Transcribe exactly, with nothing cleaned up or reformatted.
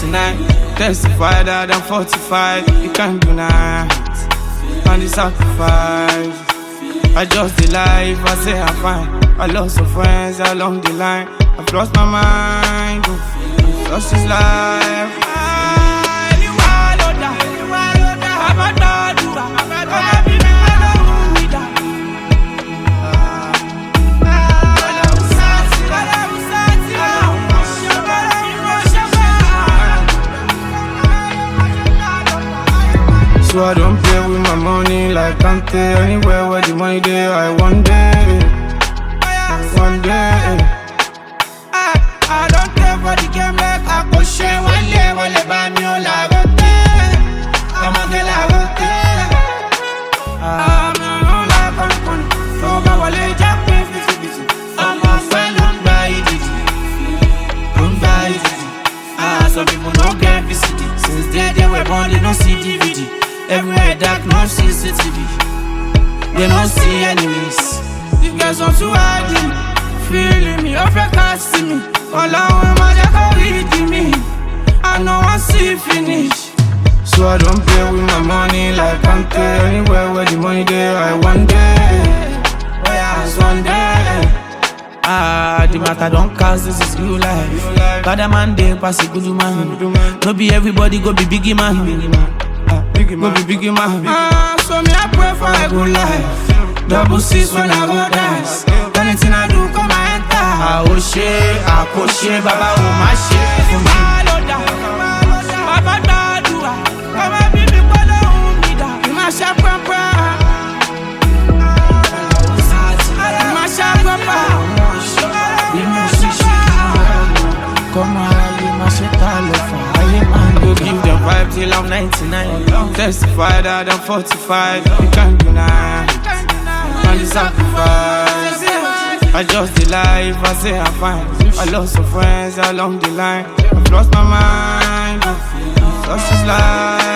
ninety-nine. Testify that I'm forty-five. You can't do that. And the sacrifice. I just the life, I say I'm fine. I lost some friends along the line. I've lost my mind. I've lost his life. So I don't play with my money like Kante. Anywhere where the money there, I one day, one day. I, I don't care for the game like I push it. One day, one day, buy me all I got there. I'm a girl I got there. I'm not like I'm gonna go back while they jack me fifty fifty. I'm a friend, don't buy it, don't buy it. Ah, some people don't get V C D. Since they, they were born, they don't see D V D. Everywhere dark, no C C T V. They don't see enemies. These guys want to hide me, feeling me, off your can't see me. All I want my jack reading me. I know I see finish. So I don't play with my money like Kante. Anywhere where the money there, I one day, I one day. Ah, the matter don't cast, this is real life. Bad man, they pass a good man. No be everybody go be biggie man. Go be biggie man. Ah, so me I pray for a good life. Double six when I go dance. Anything I do, come and enter. Ah, oh shit, ah, oh shit, baba, oh my shit. For me, baba, do I? Come and be me, but I won't be that. You my shop, papa. You my shop, papa. You my shop, come on, you my shit, I love you. Go give them vibe till I'm ninety-nine. Testify that I'm forty-five. You can't deny. And the sacrifice. I just the life, I say I'm fine. I lost some friends along the line. I've lost my mind. I've lost his life.